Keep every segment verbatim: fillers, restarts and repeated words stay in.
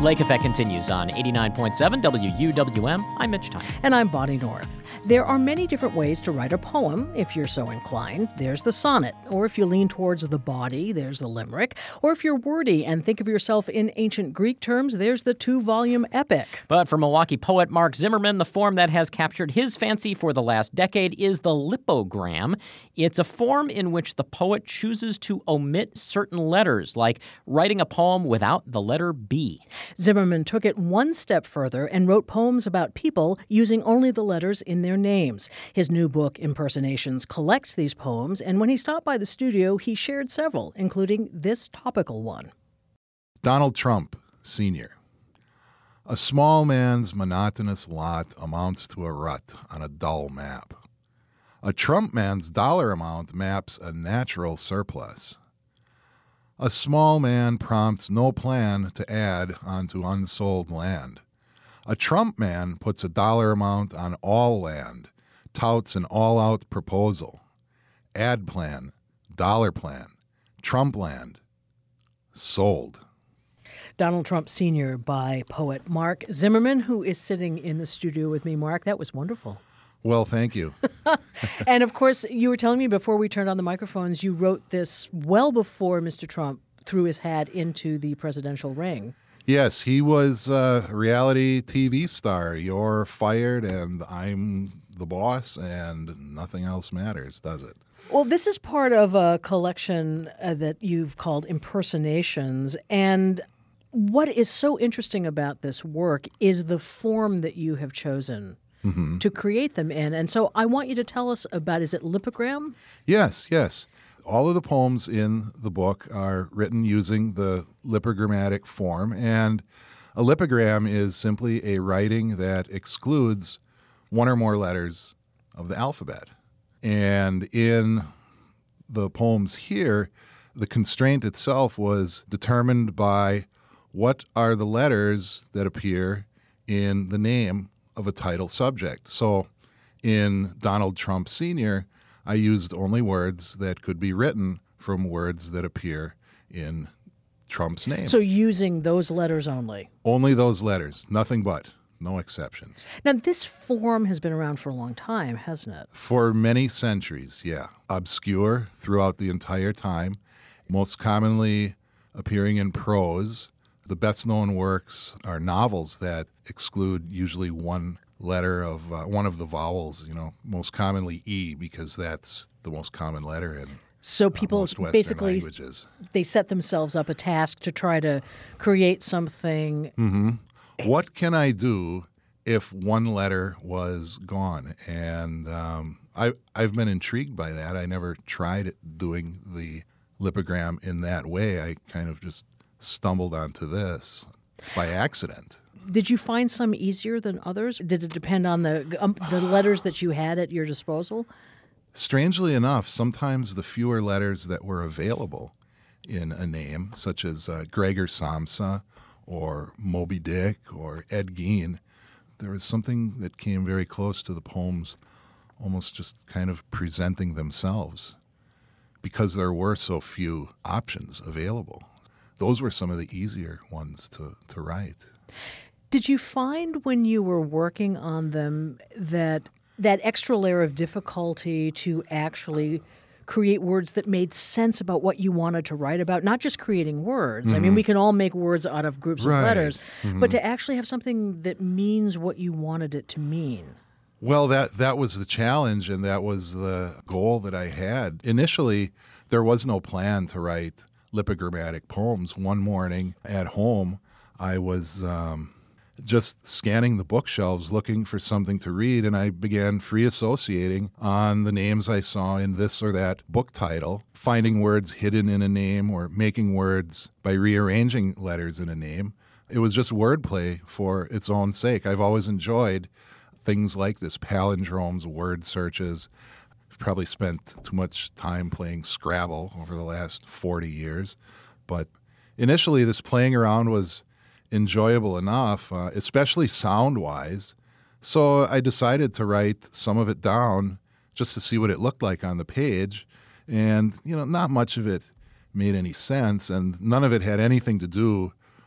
Lake Effect continues on eighty-nine point seven W U W M. I'm Mitch Tyne. And I'm Bonnie North. There are many different ways to write a poem, if you're so inclined. There's the sonnet, or if you lean towards the body, there's the limerick. Or if you're wordy and think of yourself in ancient Greek terms, there's the two-volume epic. But for Milwaukee poet Mark Zimmerman, the form that has captured his fancy for the last decade is the lipogram. It's a form in which the poet chooses to omit certain letters, like writing a poem without the letter B. Zimmerman took it one step further and wrote poems about people using only the letters in their names. His new book, Impersonations, collects these poems, and when he stopped by the studio, he shared several, including this topical one. Donald Trump, Senior A small man's monotonous lot amounts to a rut on a dull map. A Trump man's dollar amount maps a natural surplus. A small man prompts no plan to add onto unsold land. A Trump man puts a dollar amount on all land, touts an all-out proposal. Ad plan, dollar plan, Trump land, sold. Donald Trump Senior by poet Mark Zimmerman, who is sitting in the studio with me. Mark, that was wonderful. Well, thank you. And, of course, you were telling me before we turned on the microphones, you wrote this well before Mister Trump threw his hat into the presidential ring. Yes, he was a reality T V star. You're fired and I'm the boss and nothing else matters, does it? Well, this is part of a collection uh, that you've called Impersonations. And what is so interesting about this work is the form that you have chosen mm-hmm. to create them in. And so I want you to tell us about, is it lipogram? Yes, yes. All of the poems in the book are written using the lipogrammatic form, and a lipogram is simply a writing that excludes one or more letters of the alphabet. And in the poems here, the constraint itself was determined by what are the letters that appear in the name of a title subject. So in Donald Trump Senior, I used only words that could be written from words that appear in Trump's name. So using those letters only? Only those letters, nothing but, no exceptions. Now, this form has been around for a long time, hasn't it? For many centuries, yeah. Obscure throughout the entire time, most commonly appearing in prose. The best-known works are novels that exclude usually one letter of uh, one of the vowels, you know, most commonly E, because that's the most common letter in so people uh, most Western basically languages. They set themselves up a task to try to create something. Mm-hmm. What can I do if one letter was gone? And um, I, I've been intrigued by that. I never tried doing the lipogram in that way. I kind of just stumbled onto this by accident. Did you find some easier than others? Did it depend on the um, the letters that you had at your disposal? Strangely enough, sometimes the fewer letters that were available in a name, such as uh, Gregor Samsa or Moby Dick or Ed Gein, there was something that came very close to the poems almost just kind of presenting themselves because there were so few options available. Those were some of the easier ones to, to write. Did you find when you were working on them that that extra layer of difficulty to actually create words that made sense about what you wanted to write about, not just creating words? Mm-hmm. I mean, we can all make words out of groups right. of letters, mm-hmm. but to actually have something that means what you wanted it to mean. Well, that, that was the challenge, and that was the goal that I had. Initially, there was no plan to write lipogrammatic poems. One morning at home, I was um, just scanning the bookshelves looking for something to read, and I began free associating on the names I saw in this or that book title, finding words hidden in a name or making words by rearranging letters in a name. It was just wordplay for its own sake. I've always enjoyed things like this, palindromes, word searches. I've probably spent too much time playing Scrabble over the last forty years, but initially this playing around was enjoyable enough, uh, especially sound-wise. So I decided to write some of it down just to see what it looked like on the page. And, you know, not much of it made any sense, and none of it had anything to do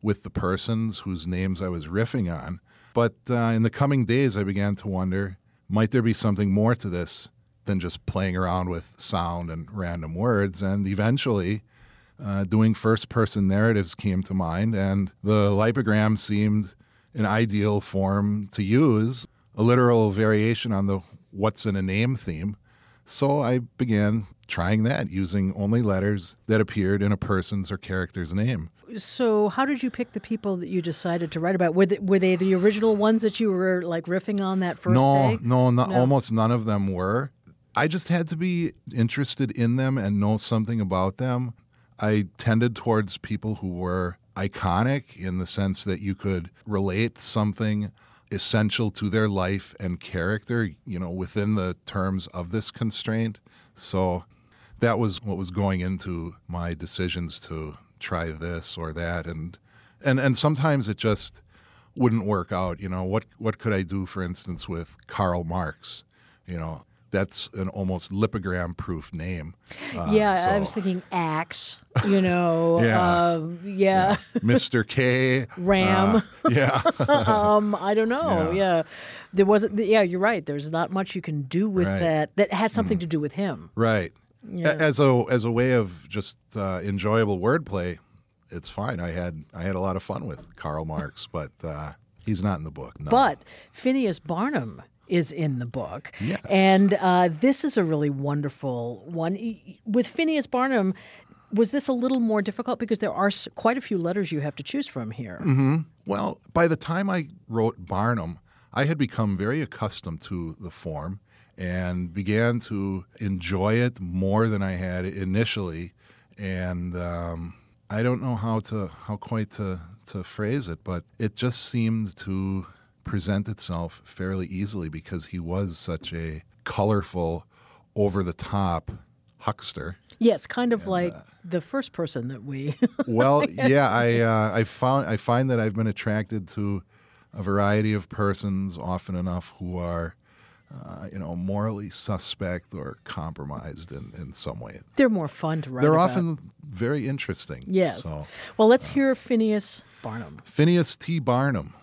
with the persons whose names I was riffing on. But uh, in the coming days, I began to wonder, might there be something more to this than just playing around with sound and random words? And eventually, uh, doing first-person narratives came to mind, and the lipogram seemed an ideal form to use, a literal variation on the what's in a name theme. So I began trying that, using only letters that appeared in a person's or character's name. So how did you pick the people that you decided to write about? Were they, were they the original ones that you were like riffing on that first no, day? No, no, No. Almost none of them were. I just had to be interested in them and know something about them. I tended towards people who were iconic in the sense that you could relate something essential to their life and character, you know, within the terms of this constraint. So that was what was going into my decisions to try this or that. And and, and sometimes it just wouldn't work out. You know, what what could I do, for instance, with Karl Marx? You know, that's an almost lipogram-proof name. Uh, yeah, I so- was thinking Axe, you know. Yeah. uh, yeah. Mister K. Ram. uh, yeah. um, I don't know. Yeah. Yeah. There wasn't, yeah, you're right. There's not much you can do with Right. that that has something to do with him. Right. Yeah. A- As a as a way of just uh, enjoyable wordplay, it's fine. I had I had a lot of fun with Karl Marx, but uh, he's not in the book. No. But Phineas Barnum is in the book. Yes. And uh, this is a really wonderful one. E- With Phineas Barnum, was this a little more difficult because there are s- quite a few letters you have to choose from here? Mm-hmm. Well, by the time I wrote Barnum, I had become very accustomed to the form and began to enjoy it more than I had initially. And um, I don't know how to how quite to, to phrase it, but it just seemed to present itself fairly easily because he was such a colorful, over-the-top huckster. Yes, kind of like the first person that we. Well, yeah, I uh, I found I find that I've been attracted to a variety of persons often enough who are, uh, you know, morally suspect or compromised in, in some way. They're more fun to write They're about. often very interesting. Yes. So, Well, let's hear Phineas Barnum. Phineas T. Barnum.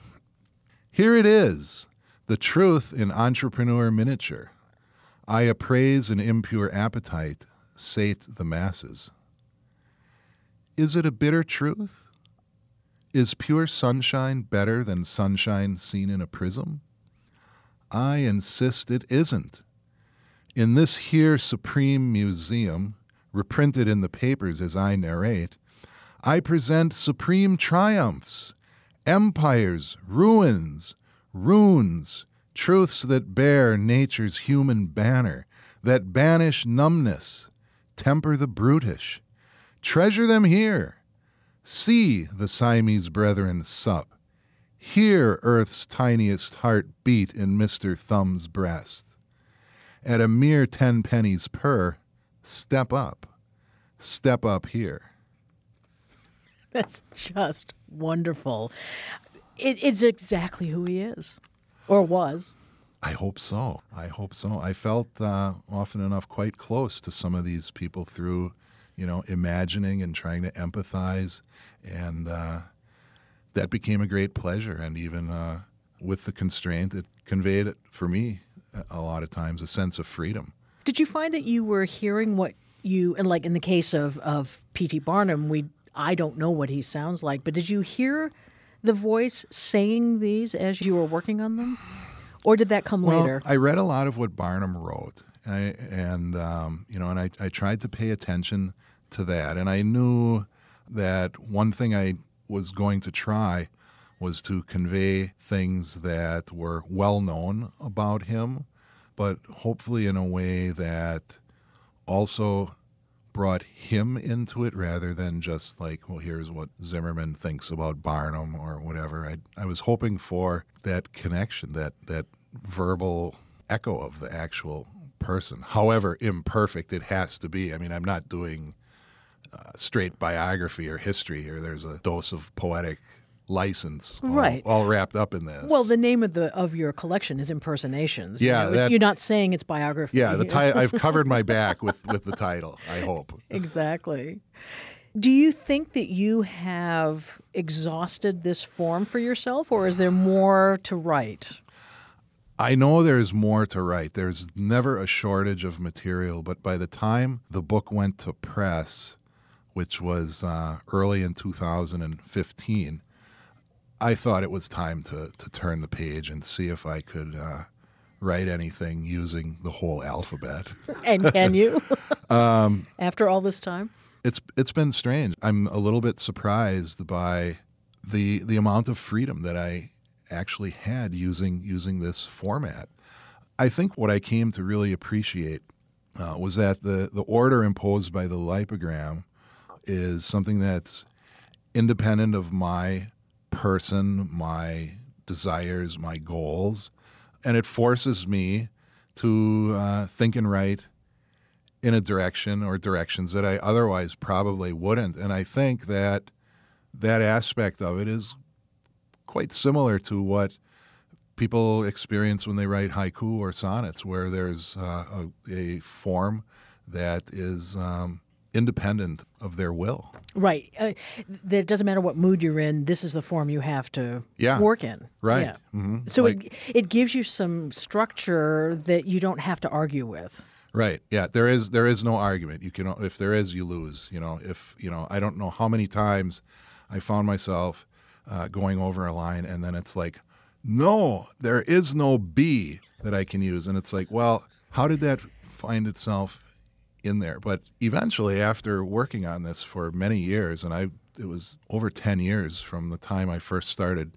Here it is, the truth in entrepreneur miniature. I appraise an impure appetite, sate the masses. Is it a bitter truth? Is pure sunshine better than sunshine seen in a prism? I insist it isn't. In this here supreme museum, reprinted in the papers as I narrate, I present supreme triumphs, empires, ruins, runes, truths that bear nature's human banner, that banish numbness, temper the brutish. Treasure them here. See the Siamese brethren sup. Hear earth's tiniest heart beat in Mister Thumb's breast. At a mere ten pennies per, step up. Step up here. That's just wonderful. It, it's exactly who he is, or was. I hope so. I hope so. I felt uh, often enough quite close to some of these people through, you know, imagining and trying to empathize, and uh, that became a great pleasure. And even uh, with the constraint, it conveyed, for me, a lot of times, a sense of freedom. Did you find that you were hearing what you, and like in the case of, of P T. Barnum, we I don't know what he sounds like, but did you hear the voice saying these as you were working on them? Or did that come Well, later? I read a lot of what Barnum wrote, and, I, and um, you know, and I, I tried to pay attention to that, and I knew that one thing I was going to try was to convey things that were well known about him, but hopefully in a way that also brought him into it rather than just like, well, here's what Zimmerman thinks about Barnum or whatever. I, I was hoping for that connection, that, that verbal echo of the actual person. However imperfect it has to be. I mean, I'm not doing uh, straight biography or history here. There's a dose of poetic license all, Right. all wrapped up in this. Well, the name of the of your collection is Impersonations. Yeah, You know, that- you're not saying it's biography. yeah, the ti- I've covered my back with, with the title, I hope. Exactly. Do you think that you have exhausted this form for yourself, or is there more to write? I know there's more to write. There's never a shortage of material, but by the time the book went to press, which was uh, early in two thousand fifteen, I thought it was time to, to turn the page and see if I could uh, write anything using the whole alphabet. And can you? um, After all this time? It's it's been strange. I'm a little bit surprised by the the amount of freedom that I actually had using using this format. I think what I came to really appreciate uh, was that the, the order imposed by the Lipogram is something that's independent of my person, my desires, my goals, and it forces me to uh, think and write in a direction or directions that I otherwise probably wouldn't. And I think that that aspect of it is quite similar to what people experience when they write haiku or sonnets, where there's uh, a, a form that is um, independent of their will. Right. Uh, that it doesn't matter what mood you're in. This is the form you have to yeah. work in. Right. Yeah. Mm-hmm. So like, it it gives you some structure that you don't have to argue with. Right. Yeah. There is there is no argument. You can if there is, you lose. You know. If you know, I don't know how many times I found myself uh, going over a line, and then it's like, no, there is no B that I can use, and it's like, well, how did that find itself in there? But eventually, after working on this for many years, and I it was over ten years from the time I first started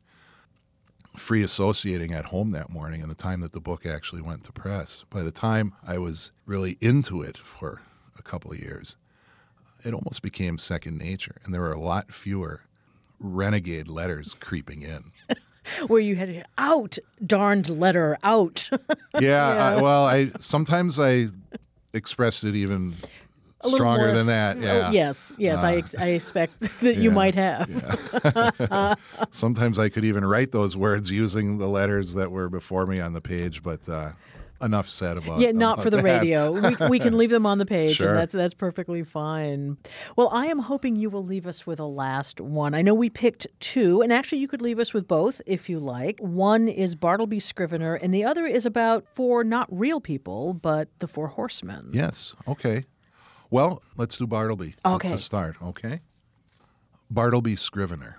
free associating at home that morning and the time that the book actually went to press. By the time I was really into it for a couple of years, it almost became second nature, and there were a lot fewer renegade letters creeping in. Where you had to, out, darned letter, out. yeah, yeah. I, well, I sometimes I expressed it even stronger more, than that. Yeah. Oh, yes, yes, uh, I ex- I expect that you yeah, might have. Yeah. Sometimes I could even write those words using the letters that were before me on the page, but uh, enough said about yeah, not about for the that. radio. We, we can leave them on the page, Sure. and that's that's perfectly fine. Well, I am hoping you will leave us with a last one. I know we picked two, and actually you could leave us with both if you like. One is Bartleby Scrivener, and the other is about four not real people, but the Four Horsemen. Yes. Okay. Well, let's do Bartleby okay. to start. Okay. Bartleby Scrivener.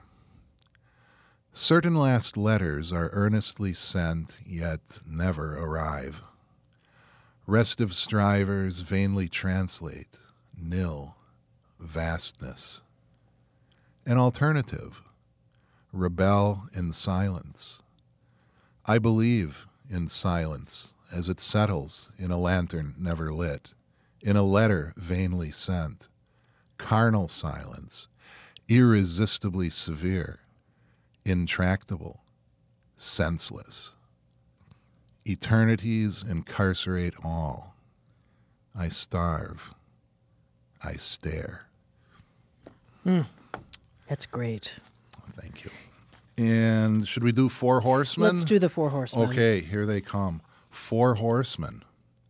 Certain last letters are earnestly sent, yet never arrive. Restive strivers vainly translate, nil, vastness. An alternative, rebel in silence. I believe in silence as it settles in a lantern never lit, in a letter vainly sent. Carnal silence, irresistibly severe, intractable, senseless. Eternities incarcerate all. I starve. I stare. Mm, that's great. Thank you. And should we do Four Horsemen? Let's do the Four Horsemen. Okay, here they come. Four Horsemen.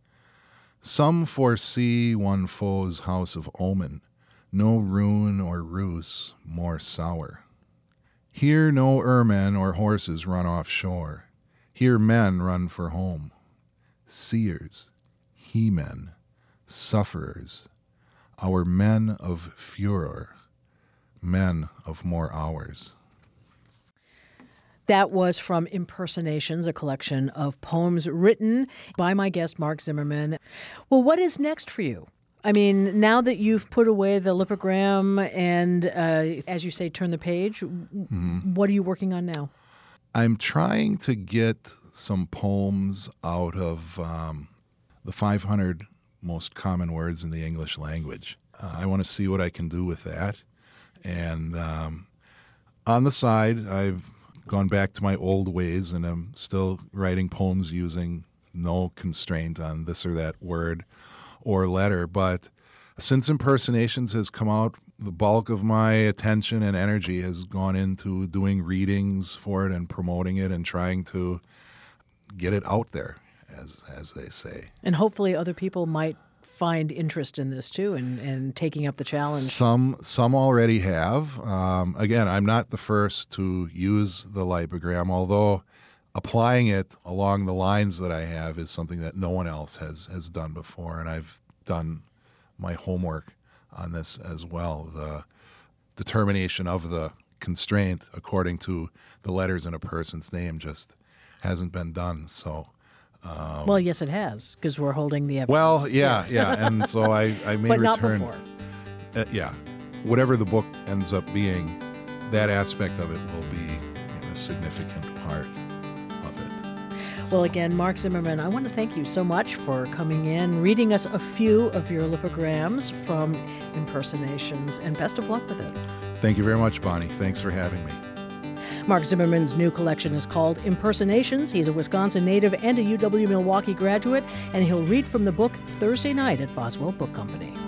Some foresee one foe's house of omen, no ruin or ruse more sour. Here no ermine or horses run offshore. Here men run for home. Seers, he-men, sufferers, our men of furor, men of more hours. That was from Impersonations, a collection of poems written by my guest, Mark Zimmerman. Well, what is next for you? I mean, now that you've put away the lipogram and, uh, as you say, turn the page, mm-hmm. what are you working on now? I'm trying to get some poems out of um, the five hundred most common words in the English language. Uh, I want to see what I can do with that. And um, on the side, I've gone back to my old ways, and I'm still writing poems using no constraint on this or that word or letter. But since Impersonations has come out, the bulk of my attention and energy has gone into doing readings for it and promoting it and trying to get it out there, as as they say. And hopefully other people might find interest in this too, and, and taking up the challenge. Some some already have. Um, again, I'm not the first to use the lipogram, although applying it along the lines that I have is something that no one else has has done before, and I've done my homework on this as well. The determination of the constraint according to the letters in a person's name just hasn't been done. So, um, well, yes, it has, because we're holding the evidence. well, yeah, Yes. yeah, and so I, I may but not return. before. Uh, yeah, whatever the book ends up being, that aspect of it will be a significant part of it. Well, again, Mark Zimmerman, I want to thank you so much for coming in, reading us a few of your lipograms from Impersonations, and best of luck with it. Thank you very much, Bonnie. Thanks for having me. Mark Zimmerman's new collection is called Impersonations. He's a Wisconsin native and a U W Milwaukee graduate, and he'll read from the book Thursday night at Boswell Book Company.